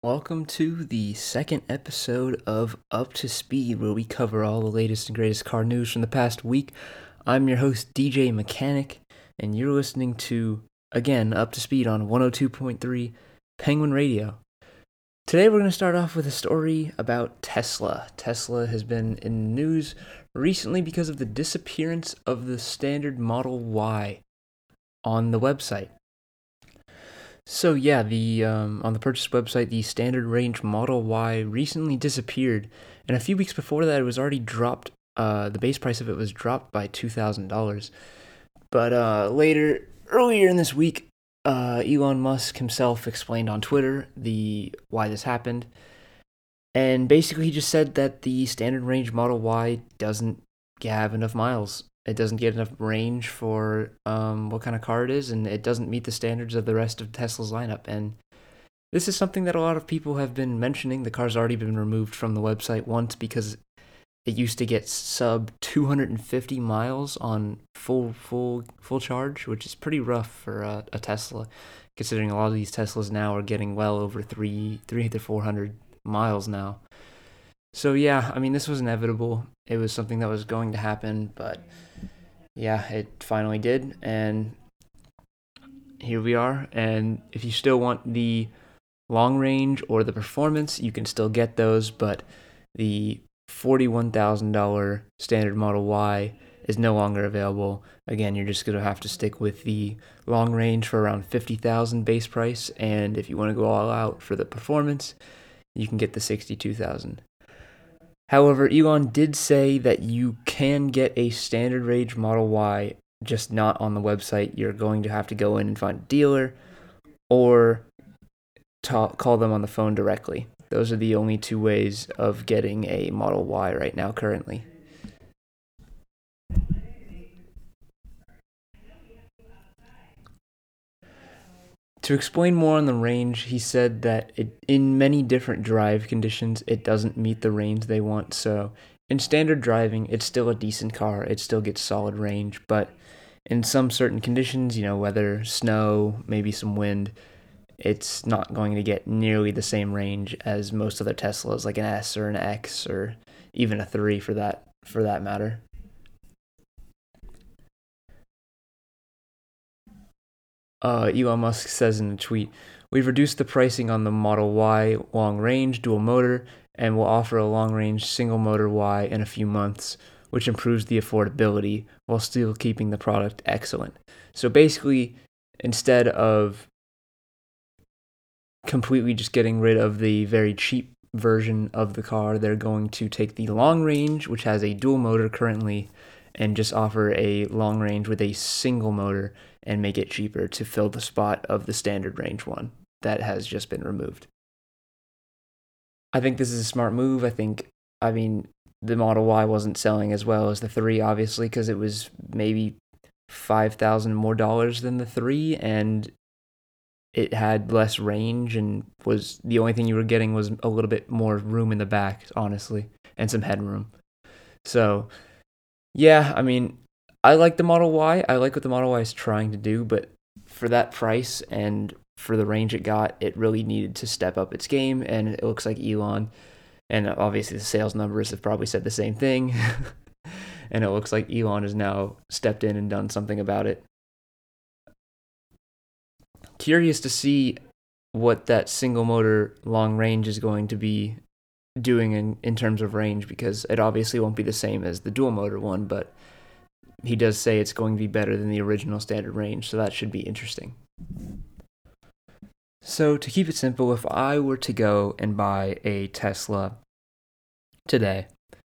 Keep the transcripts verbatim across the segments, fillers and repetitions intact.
Welcome to the second episode of Up to Speed, where we cover all the latest and greatest car news from the past week. I'm your host, D J Mechanic, and you're listening to, again, Up to Speed on one oh two point three Penguin Radio. Today we're going to start off with a story about Tesla. Tesla has been in the news recently because of the disappearance of the standard Model Y on the website. So yeah, the um, on the purchase website, the standard range Model Y recently disappeared, and a few weeks before that, it was already dropped. Uh, the base price of it was dropped by two thousand dollars. But uh, later, earlier in this week, uh, Elon Musk himself explained on Twitter the why this happened, and basically he just said that the standard range Model Y doesn't have enough miles. It doesn't get enough range for um, what kind of car it is, and it doesn't meet the standards of the rest of Tesla's lineup. And this is something that a lot of people have been mentioning. The car's already been removed from the website once because it used to get sub two hundred fifty miles on full full full charge, which is pretty rough for a, a Tesla, considering a lot of these Teslas now are getting well over three three to four hundred miles now. So yeah, I mean, this was inevitable. It was something that was going to happen, but yeah, it finally did, and here we are. And if you still want the long range or the performance, you can still get those, but the forty-one thousand dollars standard Model Y is no longer available. Again, you're just going to have to stick with the long range for around fifty thousand dollars base price, and if you want to go all out for the performance, you can get the sixty-two thousand dollars. However, Elon did say that you can get a standard range Model Y, just not on the website. You're going to have to go in and find a dealer or talk, call them on the phone directly. Those are the only two ways of getting a Model Y right now currently. To explain more on the range, he said that it, in many different drive conditions, it doesn't meet the range they want. So in standard driving, it's still a decent car. It still gets solid range. But in some certain conditions, you know, weather, snow, maybe some wind, it's not going to get nearly the same range as most other Teslas, like an S or an X or even a three for that for that matter. Uh, Elon Musk says in a tweet, "We've reduced the pricing on the Model Y long range dual motor and will offer a long range single motor Y in a few months, which improves the affordability while still keeping the product excellent." So basically, instead of completely just getting rid of the very cheap version of the car, they're going to take the long range, which has a dual motor currently, and just offer a long range with a single motor and make it cheaper to fill the spot of the standard range one that has just been removed. I think this is a smart move. I think, I mean, the Model Y wasn't selling as well as the three, obviously, because it was maybe five thousand dollars more dollars than the three, and it had less range, and was the only thing you were getting was a little bit more room in the back, honestly, and some headroom. So, yeah, I mean, I like the Model Y. I like what the Model Y is trying to do, but for that price and for the range it got, it really needed to step up its game, and it looks like Elon, and obviously the sales numbers have probably said the same thing, and it looks like Elon has now stepped in and done something about it. Curious to see what that single motor long range is going to be doing in, in terms of range, because it obviously won't be the same as the dual motor one, but he does say it's going to be better than the original standard range, so that should be interesting. So to keep it simple, if I were to go and buy a Tesla today,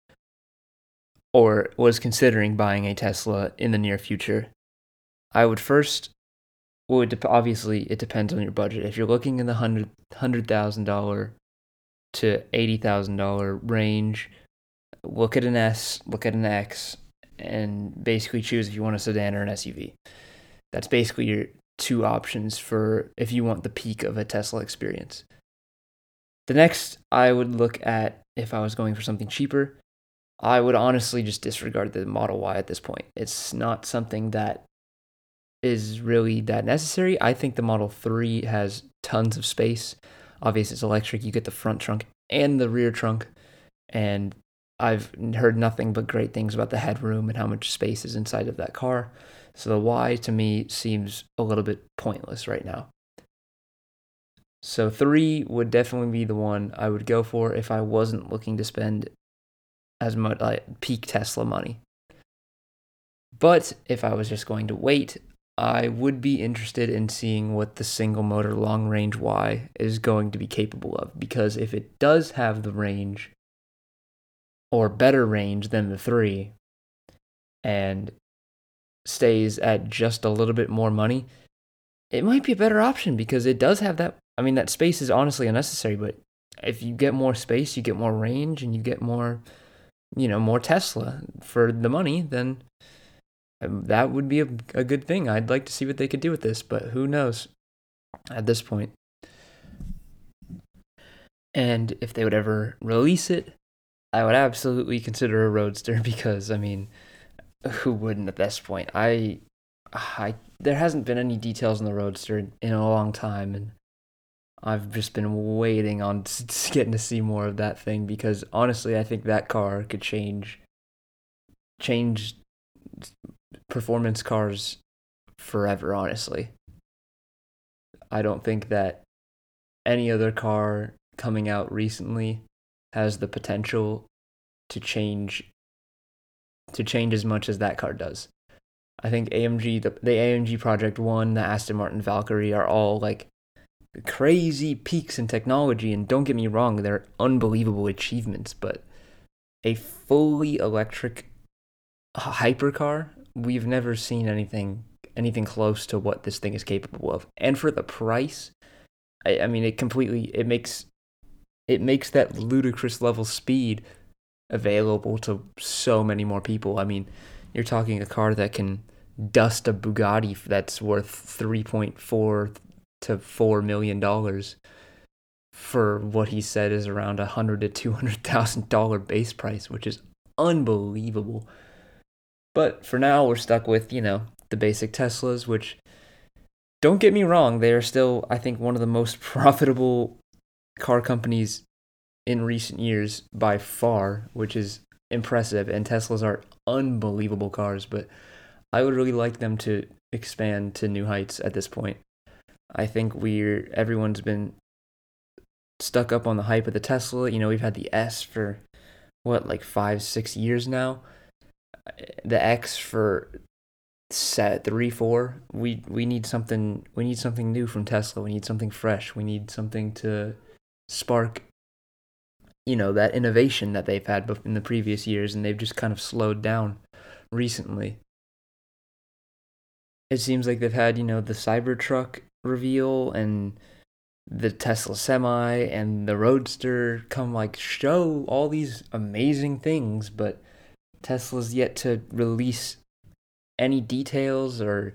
or was considering buying a Tesla in the near future, I would first, well, it de- obviously it depends on your budget. If you're looking in the hundred hundred thousand dollar to eighty thousand dollar range, look at an S, look at an X, and basically choose if you want a sedan or an S U V. That's basically your two options for if you want the peak of a Tesla experience. The next, I would look at, if I was going for something cheaper, I would honestly just disregard the Model Y at this point. It's not something that is really that necessary. I think the Model three has tons of space. obviously it's electric. You get the front trunk and the rear trunk, and I've heard nothing but great things about the headroom and how much space is inside of that car. So the Y to me seems a little bit pointless right now. So three would definitely be the one I would go for if I wasn't looking to spend as much like peak Tesla money. But if I was just going to wait, I would be interested in seeing what the single motor long range Y is going to be capable of, because if it does have the range or better range than the three and stays at just a little bit more money, it might be a better option because it does have that. I mean, that space is honestly unnecessary, but if you get more space, you get more range, and you get more, you know, more Tesla for the money, then that would be a, a good thing. I'd like to see what they could do with this, but who knows at this point. And if they would ever release it, I would absolutely consider a Roadster because, I mean, who wouldn't at this point? I, I there hasn't been any details on the Roadster in a long time, and I've just been waiting on getting to see more of that thing because honestly, I think that car could change, change performance cars forever. Honestly, I don't think that any other car coming out recently has the potential to change to change as much as that car does. I think A M G, the, the A M G Project One, the Aston Martin Valkyrie are all like crazy peaks in technology, and don't get me wrong, they're unbelievable achievements, but a fully electric hypercar, we've never seen anything anything close to what this thing is capable of. And for the price, I, I mean it completely it makes it makes that ludicrous level speed available to so many more people. I mean, you're talking a car that can dust a Bugatti that's worth three point four to four million dollars for what he said is around a hundred to two hundred thousand dollar base price, which is unbelievable. But for now, we're stuck with, you know, the basic Teslas, which, don't get me wrong, they are still, I think, one of the most profitable car companies in recent years by far, which is impressive. And Teslas are unbelievable cars, but I would really like them to expand to new heights at this point. I think we're everyone's been stuck up on the hype of the Tesla. You know, we've had the S for what, like five, six years now. The X for set three, four. We we need something. We need something new from Tesla. We need something fresh. We need something to spark, you know, that innovation that they've had in the previous years, and they've just kind of slowed down recently. It seems like they've had, you know, the Cybertruck reveal and the Tesla Semi and the Roadster come like show all these amazing things, but Tesla's yet to release any details or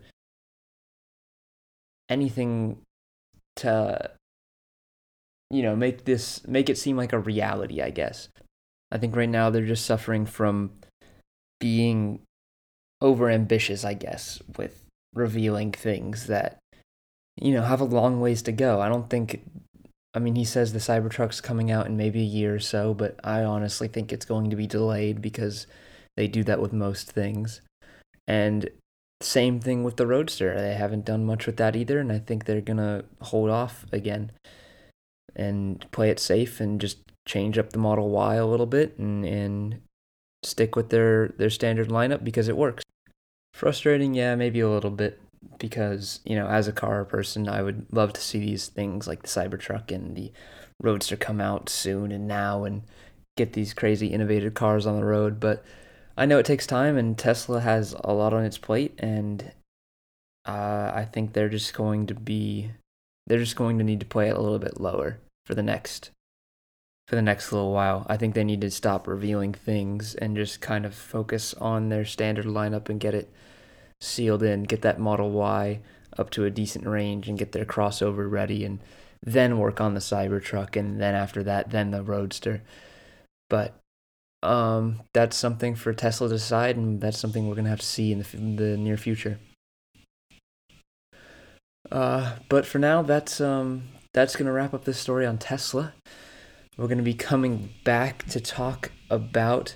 anything to, you know, make this make it seem like a reality, I guess. I think right now they're just suffering from being over ambitious, I guess, with revealing things that, you know, have a long ways to go. I don't think I mean, he says the Cybertruck's coming out in maybe a year or so, but I honestly think it's going to be delayed because they do that with most things. And same thing with the Roadster. They haven't done much with that either, and I think they're going to hold off again and play it safe and just change up the Model Y a little bit and, and stick with their, their standard lineup because it works. Frustrating, yeah, maybe a little bit, because, you know, as a car person, I would love to see these things like the Cybertruck and the Roadster come out soon and now and get these crazy innovative cars on the road, but I know it takes time, and Tesla has a lot on its plate, and uh, I think they're just going to be they're just going to need to play it a little bit lower for the next for the next little while. I think they need to stop revealing things and just kind of focus on their standard lineup and get it sealed in, get that Model Y up to a decent range and get their crossover ready, and then work on the Cybertruck, and then after that, then the Roadster. But um, that's something for Tesla to decide, and that's something we're going to have to see in the, in the near future. Uh, but for now, that's um, that's going to wrap up this story on Tesla. We're going to be coming back to talk about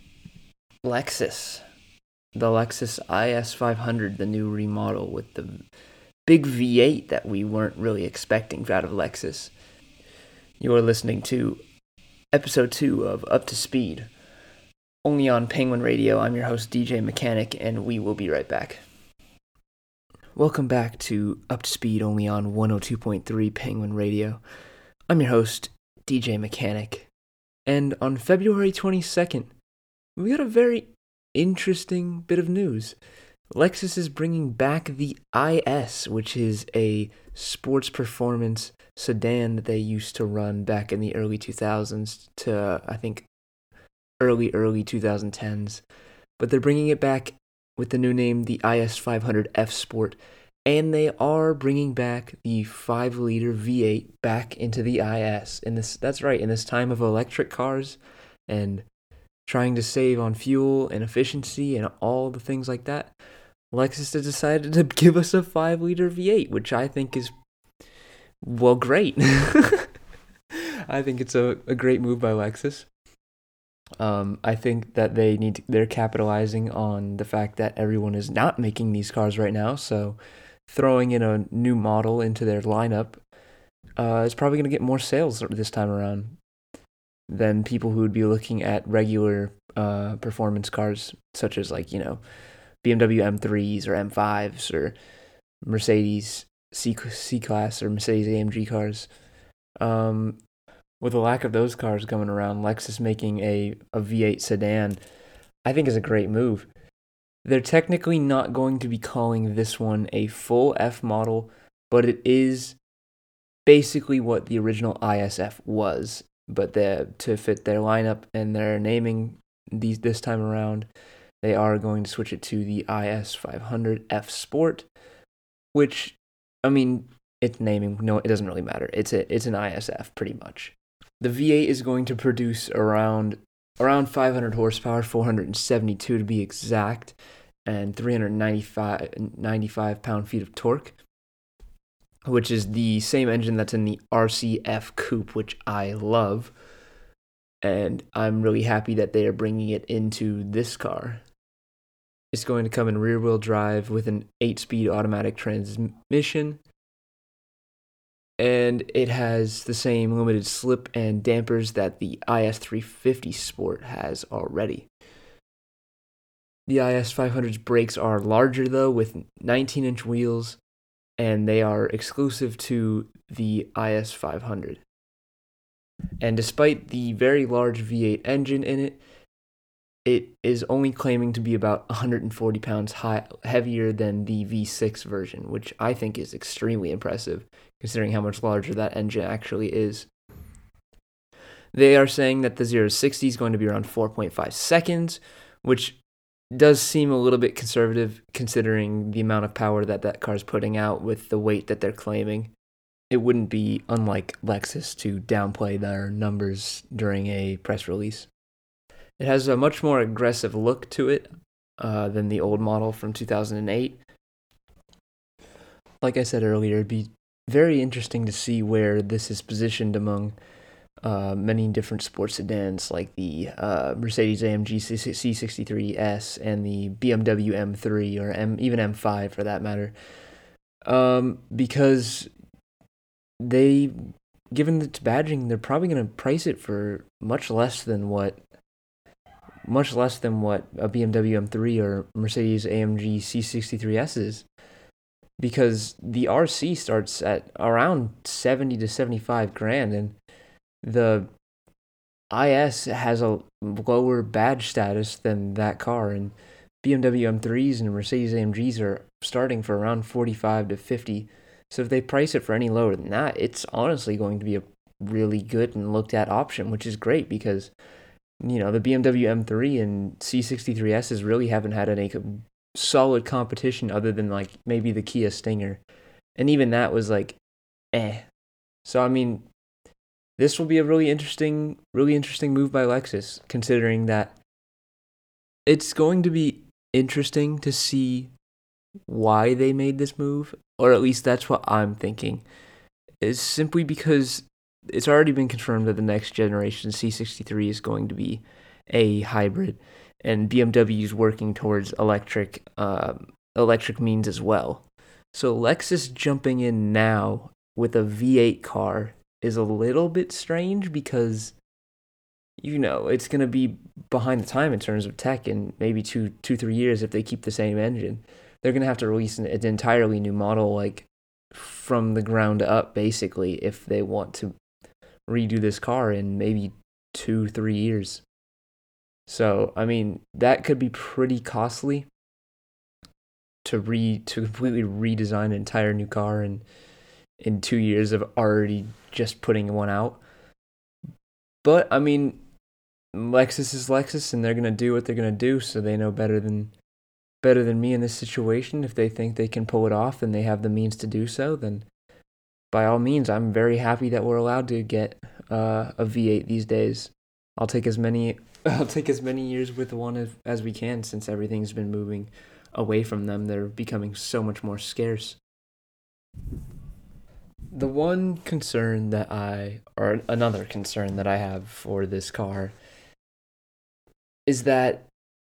Lexus. The Lexus I S five hundred, the new remodel with the big V eight that we weren't really expecting out of Lexus. You are listening to episode two of Up to Speed, only on Penguin Radio. I'm your host, D J Mechanic, and we will be right back. Welcome back to Up to Speed, only on one oh two point three Penguin Radio. I'm your host, D J Mechanic, and on February twenty-second, we got a very interesting bit of news. Lexus is bringing back the I S, which is a sports performance sedan that they used to run back in the early two thousands to, I think, early, early twenty tens. But they're bringing it back with the new name, the I S five hundred F Sport, and they are bringing back the five liter V eight back into the I S. In this, that's right, in this time of electric cars and trying to save on fuel and efficiency and all the things like that, Lexus has decided to give us a five liter V eight, which I think is, well, great. I think it's a, a great move by Lexus. Um, I think that they need to, they're capitalizing on the fact that everyone is not making these cars right now, so throwing in a new model into their lineup uh, is probably going to get more sales this time around than people who would be looking at regular uh, performance cars, such as, like, you know, B M W M threes or M fives or Mercedes C C-Class or Mercedes A M G cars. Um, with a lack of those cars going around, Lexus making a, a V eight sedan, I think is a great move. They're technically not going to be calling this one a full F model, but it is basically what the original I S F was. But to fit their lineup and their naming these this time around, they are going to switch it to the I S five hundred F Sport, which, I mean, it's naming, no, it doesn't really matter. It's a, it's an I S F pretty much. The V eight is going to produce around around five hundred horsepower, four hundred seventy-two to be exact, and three hundred ninety-five pound-feet of torque, which is the same engine that's in the R C F Coupe, which I love. And I'm really happy that they are bringing it into this car. It's going to come in rear-wheel drive with an eight-speed automatic transmission, and it has the same limited slip and dampers that the I S three fifty Sport has already. The I S five hundred's brakes are larger, though, with nineteen inch wheels, and they are exclusive to the I S five hundred. And despite the very large V eight engine in it, it is only claiming to be about one hundred forty pounds high, heavier than the V six version, which I think is extremely impressive, considering how much larger that engine actually is. They are saying that the zero to sixty is going to be around four point five seconds, which does seem a little bit conservative considering the amount of power that that car is putting out with the weight that they're claiming. It wouldn't be unlike Lexus to downplay their numbers during a press release. It has a much more aggressive look to it uh, than the old model from two thousand eight. Like I said earlier, it'd be very interesting to see where this is positioned among uh, many different sports sedans, like the uh, Mercedes A M G C sixty-three S and the B M W M three, or M, even M five for that matter. Um, because they, given its badging, they're probably going to price it for much less than what much less than what a B M W M three or Mercedes A M G C sixty-three S is, because the R C starts at around seventy to seventy-five grand, and the I S has a lower badge status than that car, and B M W M threes and Mercedes A M Gs are starting for around forty-five to fifty. So if they price it for any lower than that, it's honestly going to be a really good and looked at option, which is great because, you know, the B M W M three and C sixty-three S's really haven't had any solid competition other than, like, maybe the Kia Stinger. And even that was like, eh. So, I mean, this will be a really interesting, really interesting move by Lexus, considering that it's going to be interesting to see why they made this move, or at least that's what I'm thinking. is simply because it's already been confirmed that the next generation C sixty-three is going to be a hybrid, and B M W is working towards electric uh, electric means as well. So Lexus jumping in now with a V eight car is a little bit strange because, you know, it's going to be behind the time in terms of tech in maybe two, two, three years if they keep the same engine. They're going to have to release an, an entirely new model, like from the ground up, basically, if they want to redo this car in maybe two, three years. So, I mean, that could be pretty costly to re to completely redesign an entire new car in in two years of already just putting one out. But I mean, Lexus is Lexus, and they're gonna do what they're gonna do, so they know better than better than me in this situation. If they think they can pull it off and they have the means to do so, then by all means, I'm very happy that we're allowed to get uh, a V eight these days. I'll take as many I'll take as many years with one as, as we can, since everything's been moving away from them. They're becoming so much more scarce. The one concern that I, or another concern that I have for this car is that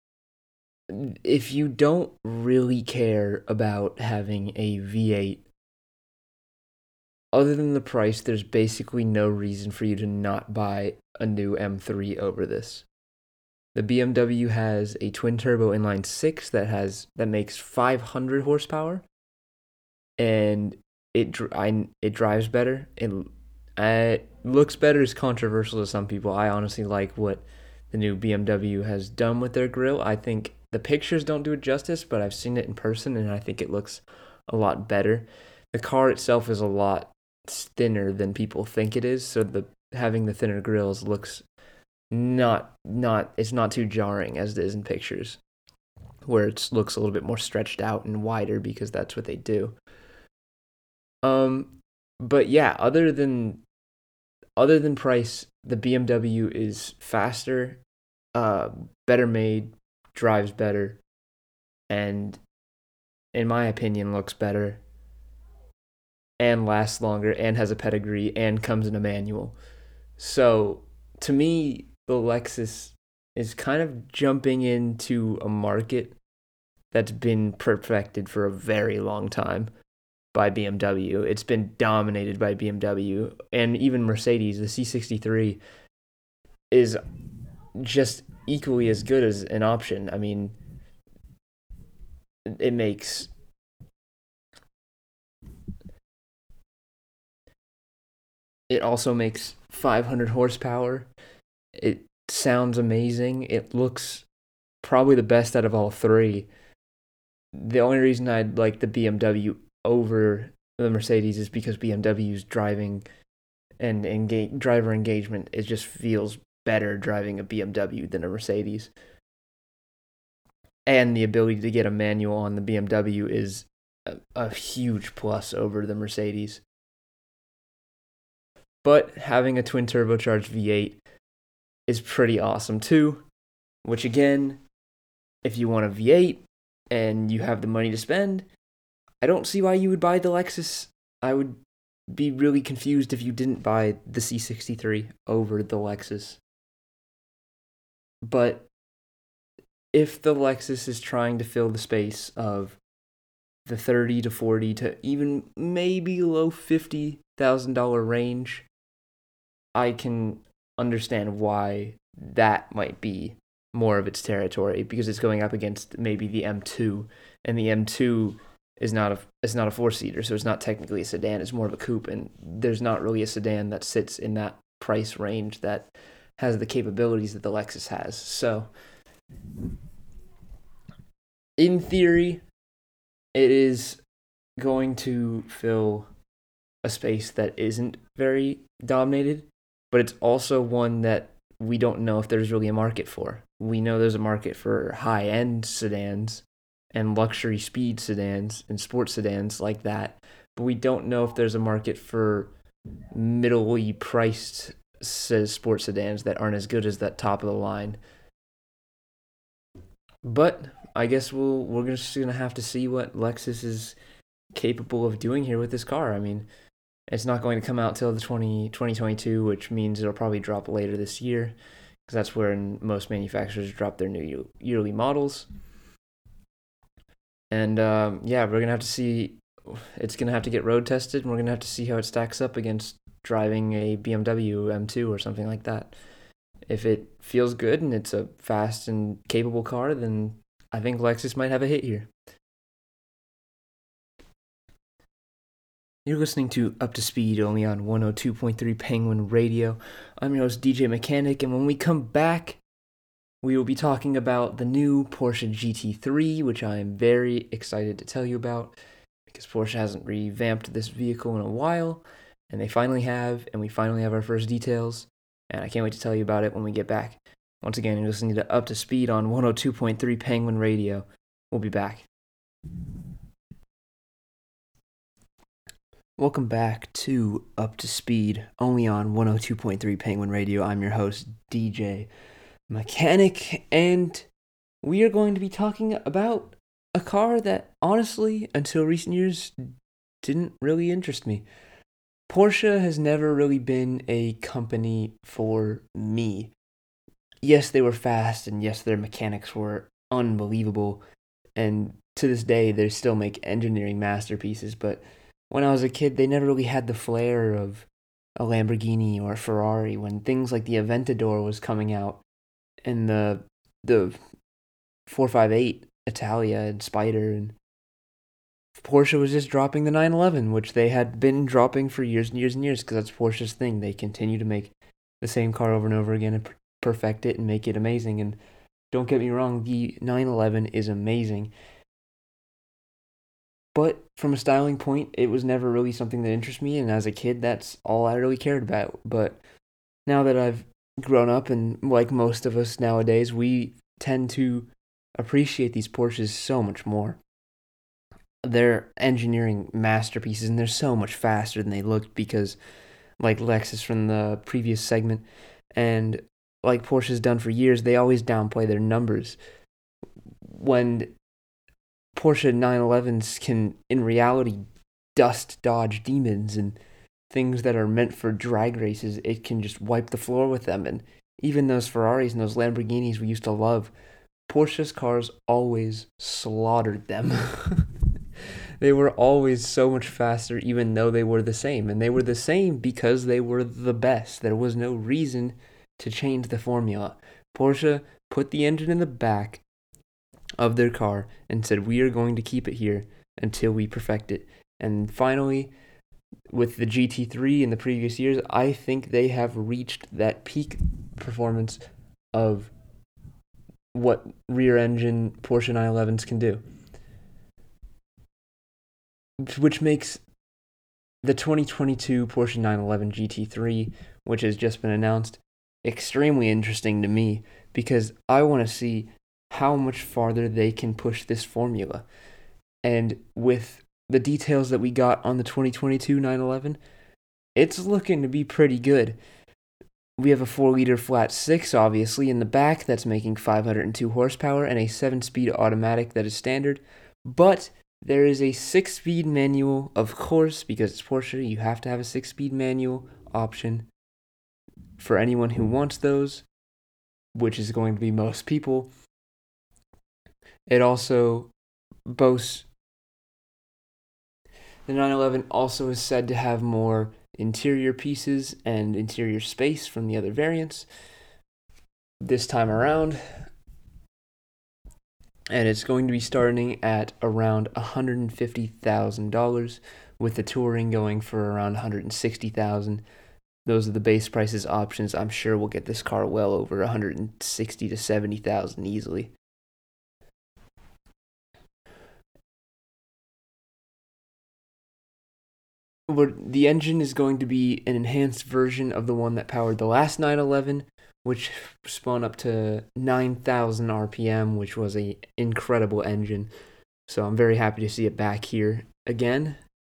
if you don't really care about having a V eight, other than the price, there's basically no reason for you to not buy a new M three over this. The B M W has a twin turbo inline six that has that makes five hundred horsepower, and it I, it drives better. It, it looks better is controversial to some people. I honestly like what the new B M W has done with their grille. I think the pictures don't do it justice, but I've seen it in person, and I think it looks a lot better. The car itself is a lot thinner than people think it is, so the having the thinner grills looks not not it's not too jarring as it is in pictures, where it looks a little bit more stretched out and wider because that's what they do. Um, but yeah, other than other than price, the B M W is faster, uh, better made, drives better, and in my opinion, looks better, and lasts longer, and has a pedigree, and comes in a manual. So to me, the Lexus is kind of jumping into a market that's been perfected for a very long time by B M W. It's been dominated by B M W, and even Mercedes. The C sixty-three is just equally as good as an option. I mean, it makes it also makes five hundred horsepower. It sounds amazing. It looks probably the best out of all three. The only reason I'd like the B M W over the Mercedes is because B M W's driving and engage, driver engagement, it just feels better driving a B M W than a Mercedes. And the ability to get a manual on the B M W is a, a huge plus over the Mercedes. But having a twin turbocharged V eight is pretty awesome too, which again, if you want a V eight and you have the money to spend, I don't see why you would buy the Lexus. I would be really confused if you didn't buy the C sixty-three over the Lexus. But if the Lexus is trying to fill the space of the thirty to forty to even maybe low fifty thousand dollar range, I can understand why that might be more of its territory, because it's going up against maybe the M two, and the M two is not a it's not a four seater, so it's not technically a sedan. It's more of a coupe, and there's not really a sedan that sits in that price range that has the capabilities that the Lexus has. So, in theory, it is going to fill a space that isn't very dominated, but it's also one that we don't know if there's really a market for. We know there's a market for high-end sedans and luxury speed sedans and sports sedans like that, but we don't know if there's a market for middle-y priced sports sedans that aren't as good as that top of the line. But I guess we'll we're just gonna have to see what Lexus is capable of doing here with this car. I mean, It's not going to come out till the twenty, twenty twenty-two, which means it'll probably drop later this year, because that's when most manufacturers drop their new yearly models. And um, yeah, we're gonna have to see. It's gonna have to get road tested, and we're gonna have to see how it stacks up against driving a B M W M two or something like that. If it feels good and it's a fast and capable car, then I think Lexus might have a hit here. You're listening to Up to Speed only on one oh two point three Penguin Radio. I'm your host, D J Mechanic, and when we come back, we will be talking about the new Porsche G T three, which I am very excited to tell you about, because Porsche hasn't revamped this vehicle in a while, and they finally have, and we finally have our first details, and I can't wait to tell you about it when we get back. Once again, you're listening to Up to Speed on one oh two point three Penguin Radio. We'll be back. Welcome back to Up to Speed, only on one oh two point three Penguin Radio. I'm your host, D J Mechanic, and we are going to be talking about a car that, honestly, until recent years, didn't really interest me. Porsche has never really been a company for me. Yes, they were fast, and yes, their mechanics were unbelievable, and to this day, they still make engineering masterpieces, but when I was a kid, they never really had the flair of a Lamborghini or a Ferrari. When things like the Aventador was coming out, and the the four fifty-eight Italia and Spider, and Porsche was just dropping the nine eleven, which they had been dropping for years and years and years, because that's Porsche's thing. They continue to make the same car over and over again and perfect it and make it amazing. And don't get me wrong, the nine eleven is amazing. But from a styling point, it was never really something that interested me, and as a kid, that's all I really cared about. But now that I've grown up, and like most of us nowadays, we tend to appreciate these Porsches so much more. They're engineering masterpieces, and they're so much faster than they looked because, like Lexus from the previous segment, and like Porsche's done for years, they always downplay their numbers. When Porsche nine elevens can, in reality, dust dodge demons and things that are meant for drag races, it can just wipe the floor with them. And even those Ferraris and those Lamborghinis we used to love, Porsche's cars always slaughtered them. They were always so much faster, even though they were the same. And they were the same because they were the best. There was no reason to change the formula. Porsche put the engine in the back of their car and said, we are going to keep it here until we perfect it. And finally, with the G T three in the previous years, I think they have reached that peak performance of what rear engine Porsche nine elevens can do, which makes the twenty twenty-two Porsche nine eleven G T three, which has just been announced, extremely interesting to me, because I want to see how much farther they can push this formula. And with the details that we got on the twenty twenty-two nine eleven, it's looking to be pretty good. We have a four liter flat six, obviously, in the back that's making five hundred two horsepower, and a seven speed automatic that is standard. But there is a six speed manual, of course, because it's Porsche, you have to have a six speed manual option for anyone who wants those, which is going to be most people. It also boasts, the nine eleven also is said to have more interior pieces and interior space from the other variants this time around. And it's going to be starting at around one hundred fifty thousand dollars, with the Touring going for around one hundred sixty thousand dollars. Those are the base prices options. I'm sure we'll get this car well over one hundred sixty thousand to seventy thousand dollars easily. The engine is going to be an enhanced version of the one that powered the last nine eleven, which spun up to nine thousand R P M, which was an incredible engine. So I'm very happy to see it back here again.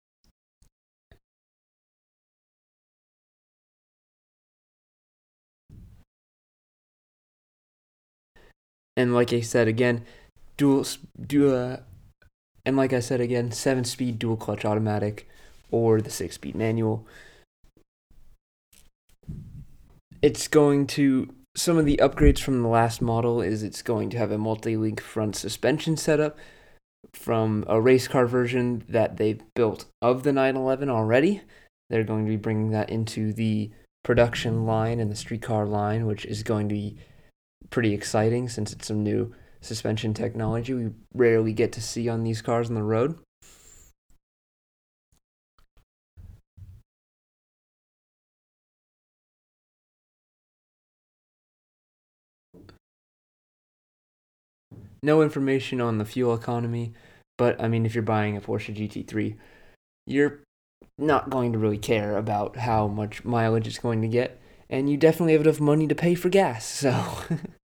And like I said again, dual, dual, uh, and like I said again, seven-speed dual clutch automatic or the six-speed manual. It's going to, some of the upgrades from the last model is it's going to have a multi-link front suspension setup from a race car version that they've built of the nine eleven already. They're going to be bringing that into the production line and the streetcar line, which is going to be pretty exciting since it's some new suspension technology we rarely get to see on these cars on the road. No information on the fuel economy, but I mean, if you're buying a Porsche G T three, you're not going to really care about how much mileage it's going to get, and you definitely have enough money to pay for gas, so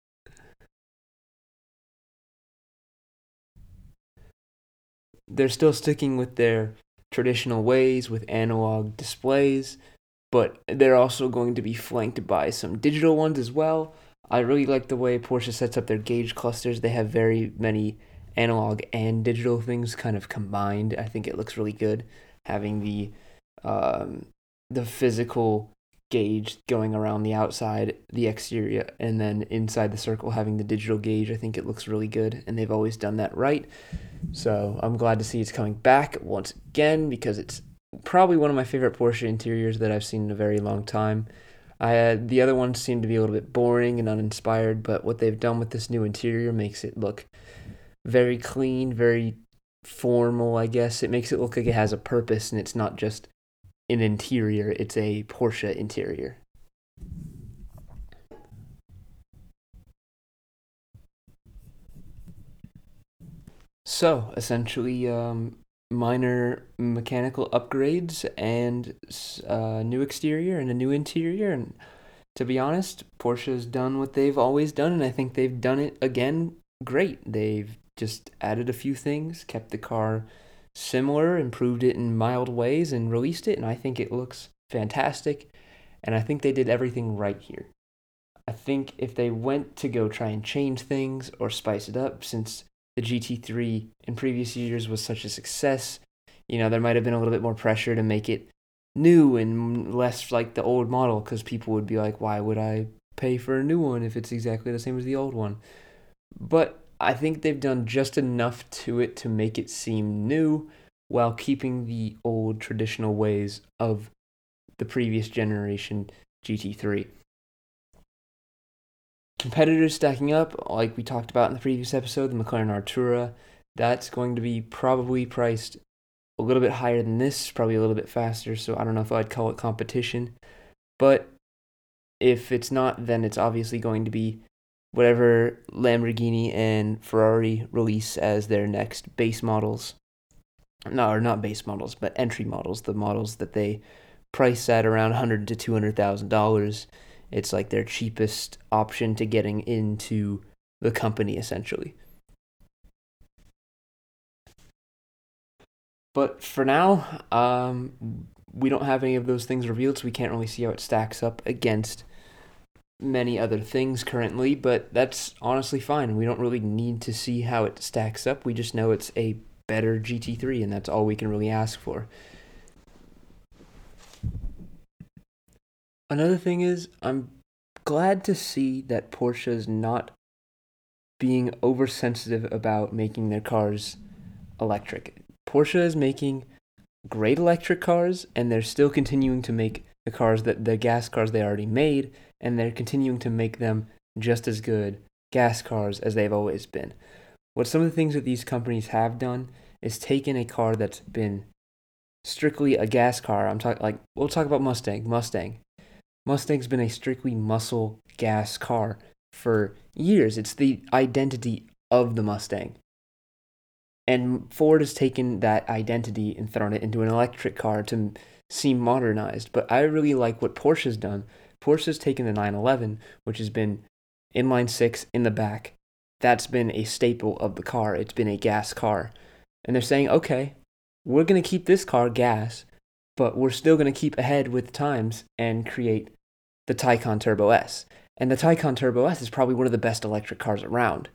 they're still sticking with their traditional ways with analog displays, but they're also going to be flanked by some digital ones as well. I really like the way Porsche sets up their gauge clusters. They have very many analog and digital things kind of combined. I think it looks really good having the um, the physical gauge going around the outside, the exterior, and then inside the circle having the digital gauge. I think it looks really good, and they've always done that right. So I'm glad to see it's coming back once again because it's probably one of my favorite Porsche interiors that I've seen in a very long time. I uh, the other ones seem to be a little bit boring and uninspired, but what they've done with this new interior makes it look very clean, very formal, I guess. It makes it look like it has a purpose and it's not just an interior, it's a Porsche interior. So, essentially, um, minor mechanical upgrades and a uh, new exterior and a new interior. And to be honest, Porsche's done what they've always done, and I think they've done it again great. They've just added a few things, kept the car similar, improved it in mild ways, and released it, and I think it looks fantastic. And I think they did everything right here. I think if they went to go try and change things or spice it up, since the G T three in previous years was such a success, you know, there might have been a little bit more pressure to make it new and less like the old model because people would be like, why would I pay for a new one if it's exactly the same as the old one? But I think they've done just enough to it to make it seem new while keeping the old traditional ways of the previous generation G T three. Competitors stacking up, like we talked about in the previous episode, the McLaren Artura, that's going to be probably priced a little bit higher than this, probably a little bit faster, so I don't know if I'd call it competition. But if it's not, then it's obviously going to be whatever Lamborghini and Ferrari release as their next base models. No, or not base models, but entry models, the models that they price at around one hundred to two hundred thousand dollars. It's like their cheapest option to getting into the company, essentially. But for now, um, we don't have any of those things revealed, so we can't really see how it stacks up against many other things currently, but that's honestly fine. We don't really need to see how it stacks up. We just know it's a better G T three, and that's all we can really ask for. Another thing is, I'm glad to see that Porsche is not being oversensitive about making their cars electric. Porsche is making great electric cars, and they're still continuing to make the cars that the gas cars they already made, and they're continuing to make them just as good gas cars as they've always been. What some of the things that these companies have done is taken a car that's been strictly a gas car. I'm talking like we'll talk about Mustang. Mustang. Mustang's been a strictly muscle gas car for years. It's the identity of the Mustang. And Ford has taken that identity and thrown it into an electric car to seem modernized. But I really like what Porsche's done. Porsche's taken the nine eleven, which has been inline six in the back. That's been a staple of the car. It's been a gas car. And they're saying, okay, we're going to keep this car gas, but we're still going to keep ahead with times and create the Taycan Turbo S. And the Taycan Turbo S is probably one of the best electric cars around.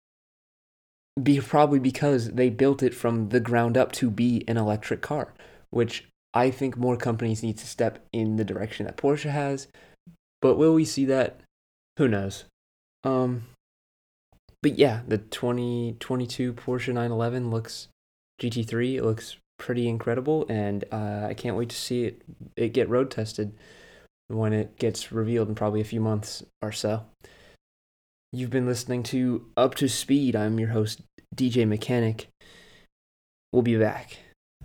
Be, probably because they built it from the ground up to be an electric car. which I think more companies need to step in the direction that Porsche has. But will we see that? Who knows? Um, but yeah, the twenty twenty-two Porsche nine eleven looks G T three. It looks pretty incredible, and uh, I can't wait to see it it get road tested when it gets revealed in probably a few months or so. You've been listening to Up to Speed. I'm your host, D J Mechanic. We'll be back.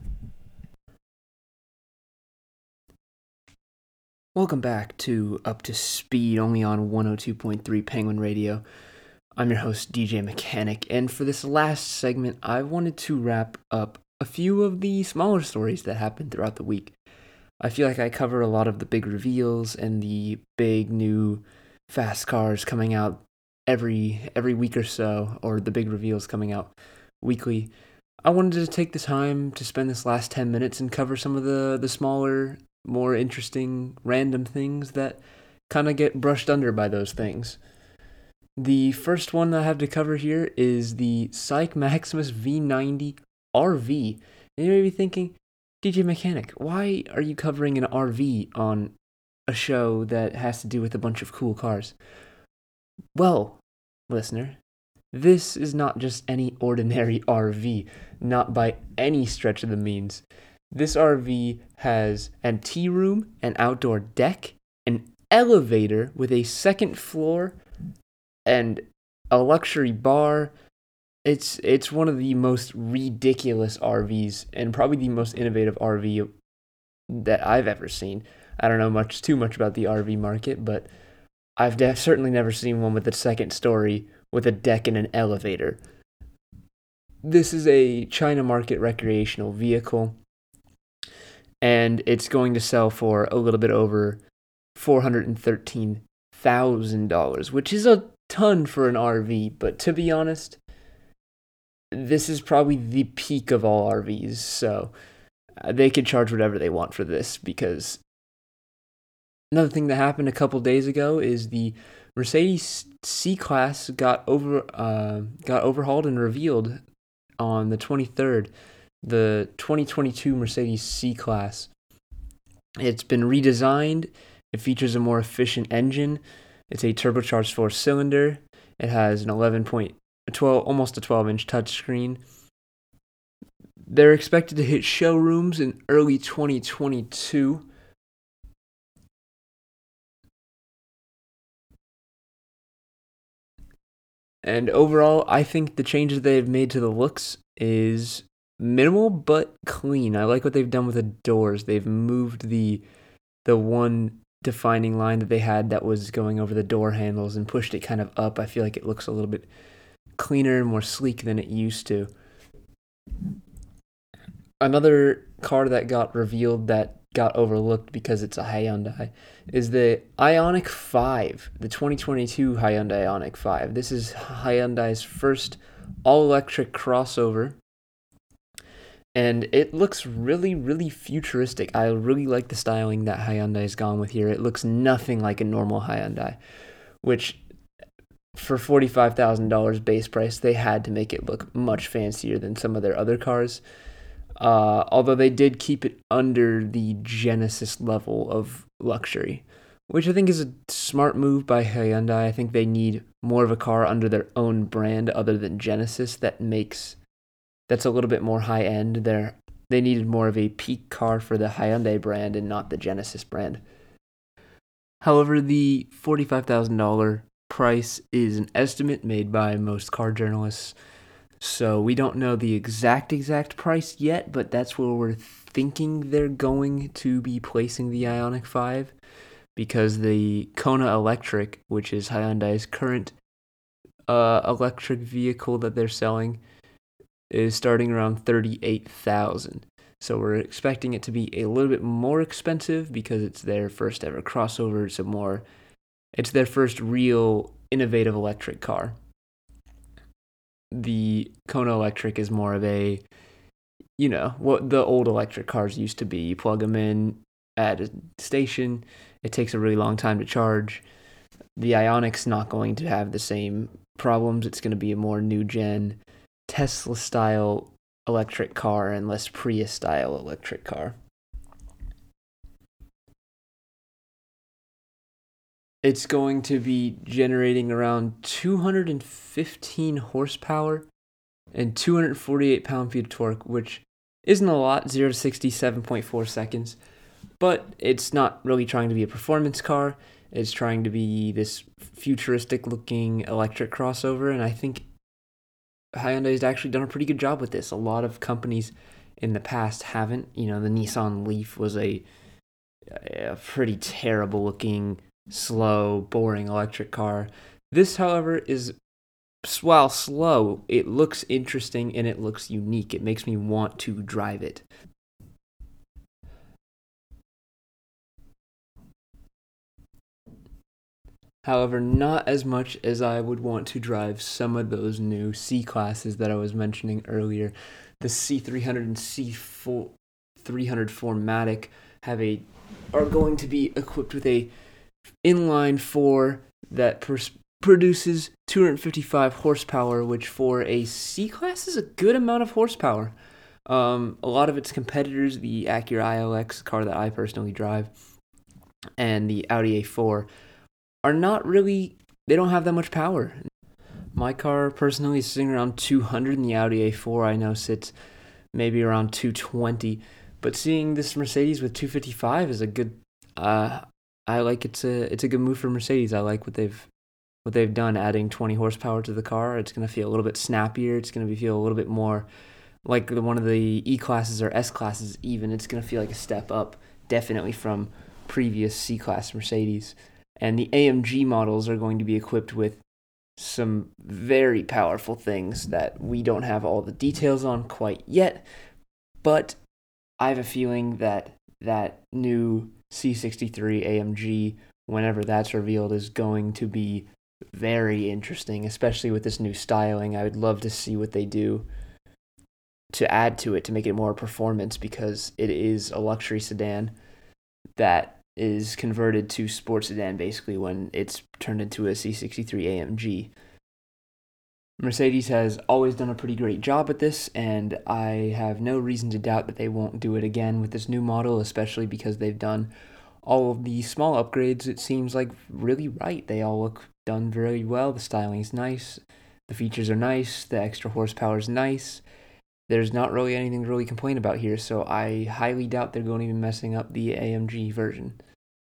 Welcome back to Up to Speed, only on one oh two point three Penguin Radio. I'm your host, D J Mechanic, and for this last segment, I wanted to wrap up a few of the smaller stories that happened throughout the week. I feel like I cover a lot of the big reveals and the big new fast cars coming out every every week or so, or the big reveals coming out weekly. I wanted to take the time to spend this last ten minutes and cover some of the, the smaller, more interesting, random things that kind of get brushed under by those things. The first one I have to cover here is the SAIC Maximus V ninety R V. And you may be thinking, D J Mechanic, why are you covering an R V on a show that has to do with a bunch of cool cars? Well, listener, this is not just any ordinary R V, not by any stretch of the means. This R V has an tea room, an outdoor deck, an elevator with a second floor, and a luxury bar. It's it's one of the most ridiculous R Vs, and probably the most innovative R V that I've ever seen. I don't know much too much about the R V market, but I've def- certainly never seen one with a second story with a deck and an elevator. This is a China market recreational vehicle, and it's going to sell for a little bit over four hundred thirteen thousand dollars, which is a ton for an R V, but to be honest, this is probably the peak of all R Vs, so they could charge whatever they want for this, because another thing that happened a couple days ago is the Mercedes C-Class got over uh, got overhauled and revealed on the twenty-third. The twenty twenty-two Mercedes C-Class. It's been redesigned. It features a more efficient engine. It's a turbocharged four-cylinder. It has an eleven point twelve, almost a twelve-inch touchscreen. They're expected to hit showrooms in early twenty twenty-two. And overall, I think the changes they've made to the looks is minimal but clean. I like what they've done with the doors. They've moved the the one defining line that they had that was going over the door handles and pushed it kind of up. I feel like it looks a little bit cleaner and more sleek than it used to. Another car that got revealed that got overlooked because it's a Hyundai is the Ioniq five, the twenty twenty-two Hyundai Ioniq five. This is Hyundai's first all-electric crossover, and it looks really, really futuristic. I really like the styling that Hyundai's gone with here. It looks nothing like a normal Hyundai, which for forty-five thousand dollars base price, they had to make it look much fancier than some of their other cars. Uh, although they did keep it under the Genesis level of luxury, which I think is a smart move by Hyundai. I think they need more of a car under their own brand other than Genesis that makes that's a little bit more high end. They they needed more of a peak car for the Hyundai brand and not the Genesis brand. However, the forty-five thousand dollars price is an estimate made by most car journalists. So we don't know the exact, exact price yet, but that's where we're thinking they're going to be placing the Ioniq five, because the Kona Electric, which is Hyundai's current uh, electric vehicle that they're selling, is starting around thirty-eight thousand dollars. So we're expecting it to be a little bit more expensive because it's their first ever crossover. It's a more, it's their first real innovative electric car. The Kona Electric is more of a, you know, what the old electric cars used to be. You plug them in at a station, it takes a really long time to charge. The Ioniq's not going to have the same problems. It's going to be a more new gen Tesla style electric car and less Prius style electric car. It's going to be generating around two hundred fifteen horsepower and two hundred forty-eight pound-feet of torque, which isn't a lot, zero to sixty, seven point four seconds. But it's not really trying to be a performance car. It's trying to be this futuristic-looking electric crossover, and I think Hyundai has actually done a pretty good job with this. A lot of companies in the past haven't. You know, the Nissan Leaf was a, a pretty terrible-looking, slow, boring electric car. This, however, is, while slow, it looks interesting and it looks unique. It makes me want to drive it. However, not as much as I would want to drive some of those new C classes that I was mentioning earlier. The C three hundred and C three hundred four Matic have a are going to be equipped with a inline four that pers- produces two hundred fifty-five horsepower, which for a C class is a good amount of horsepower. Um, a lot of its competitors, the Acura I L X car that I personally drive, and the Audi A four, are not really, they don't have that much power. My car personally is sitting around two hundred, and the Audi A four I know sits maybe around two twenty. But seeing this Mercedes with two fifty-five is a good, uh, I like it's a it's a good move for Mercedes. I like what they've what they've done, adding twenty horsepower to the car. It's going to feel a little bit snappier. It's going to feel a little bit more like the, one of the E classes or S classes even. It's going to feel like a step up, definitely from previous C class Mercedes. And the A M G models are going to be equipped with some very powerful things that we don't have all the details on quite yet. But I have a feeling that that new C sixty-three A M G, whenever that's revealed, is going to be very interesting, especially with this new styling. I would love to see what they do to add to it to make it more performance, because it is a luxury sedan that is converted to sports sedan basically when it's turned into a C sixty-three A M G. Mercedes has always done a pretty great job at this, and I have no reason to doubt that they won't do it again with this new model, especially because they've done all of the small upgrades, it seems like, really right. They all look done very well. The styling is nice, the features are nice, the extra horsepower is nice. There's not really anything to really complain about here, so I highly doubt they're going to be messing up the A M G version.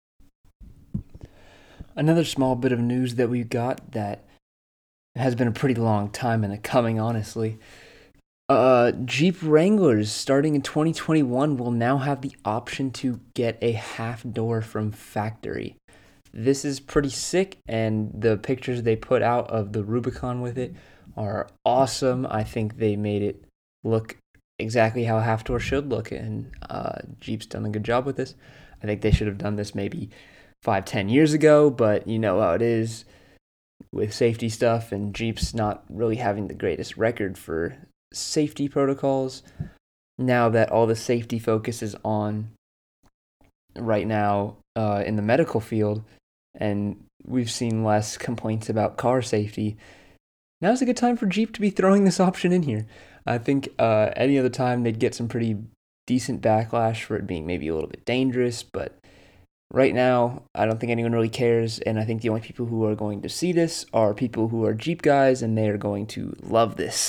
Another small bit of news that we've got that has been a pretty long time in the coming, honestly. Uh, Jeep Wranglers, starting in twenty twenty-one, will now have the option to get a half door from factory. This is pretty sick, and the pictures they put out of the Rubicon with it are awesome. I think they made it look exactly how a half door should look, and uh, Jeep's done a good job with this. I think they should have done this maybe five, ten years ago, but you know how it is with safety stuff, and Jeep's not really having the greatest record for safety protocols. Now that all the safety focus is on right now uh, in the medical field, and we've seen less complaints about car safety, now's a good time for Jeep to be throwing this option in here. I think uh, any other time they'd get some pretty decent backlash for it being maybe a little bit dangerous, but right now, I don't think anyone really cares, and I think the only people who are going to see this are people who are Jeep guys, and they are going to love this.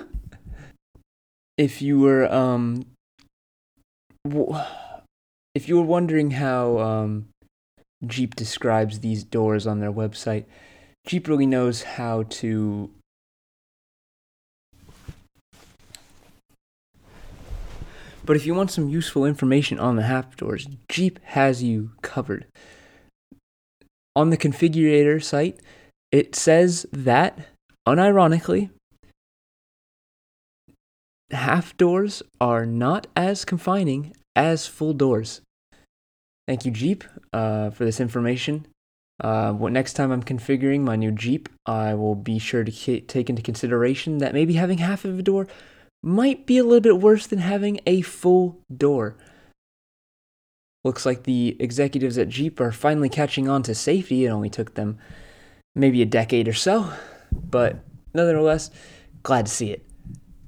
If you were, um, w- if you were wondering how um, Jeep describes these doors on their website, Jeep really knows how to But if you want some useful information on the half doors, Jeep has you covered. On the configurator site, it says that, unironically, half doors are not as confining as full doors. Thank you, Jeep, uh, for this information. Uh, what next time I'm configuring my new Jeep, I will be sure to k- take into consideration that maybe having half of a door might be a little bit worse than having a full door. Looks like the executives at Jeep are finally catching on to safety. It only took them maybe a decade or so, but nonetheless, glad to see it.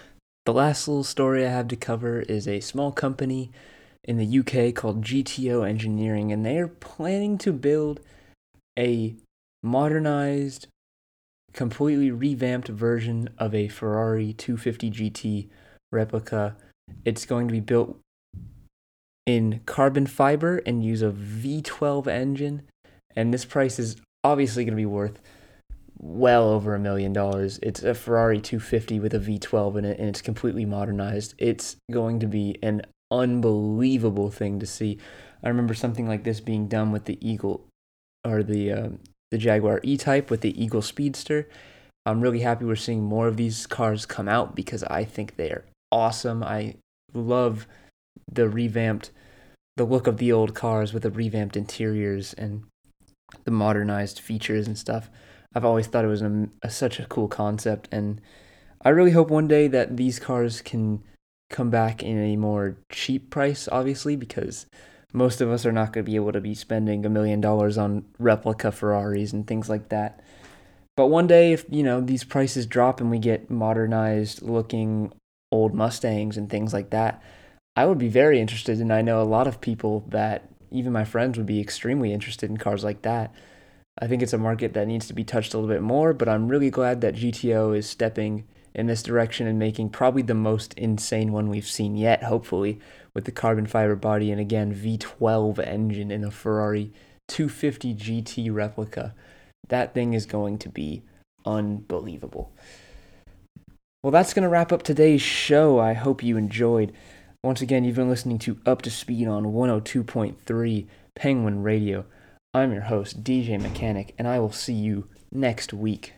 the last little story I have to cover is a small company in the U K called G T O Engineering, and they are planning to build a modernized, completely revamped version of a Ferrari two fifty G T replica. It's going to be built in carbon fiber and use a V twelve engine, and this price is obviously going to be worth well over a million dollars. It's a Ferrari two fifty with a V twelve in it, and it's completely modernized. It's going to be an unbelievable thing to see. I remember something like this being done with the Eagle, or the um, the Jaguar E-Type with the Eagle Speedster. I'm really happy we're seeing more of these cars come out because I think they are awesome. I love the revamped, the look of the old cars with the revamped interiors and the modernized features and stuff. I've always thought it was a, a, such a cool concept, and I really hope one day that these cars can come back in a more cheap price, obviously, because most of us are not going to be able to be spending a million dollars on replica Ferraris and things like that. But one day, if, you know, these prices drop and we get modernized looking old Mustangs and things like that, I would be very interested, and I know a lot of people that, even my friends, would be extremely interested in cars like that. I think it's a market that needs to be touched a little bit more, but I'm really glad that G T O is stepping in this direction and making probably the most insane one we've seen yet, hopefully, with the carbon fiber body and, again, V twelve engine in a Ferrari two fifty G T replica. That thing is going to be unbelievable. Well, that's going to wrap up today's show. I hope you enjoyed. Once again, you've been listening to Up to Speed on one oh two point three Penguin Radio. I'm your host, D J Mechanic, and I will see you next week.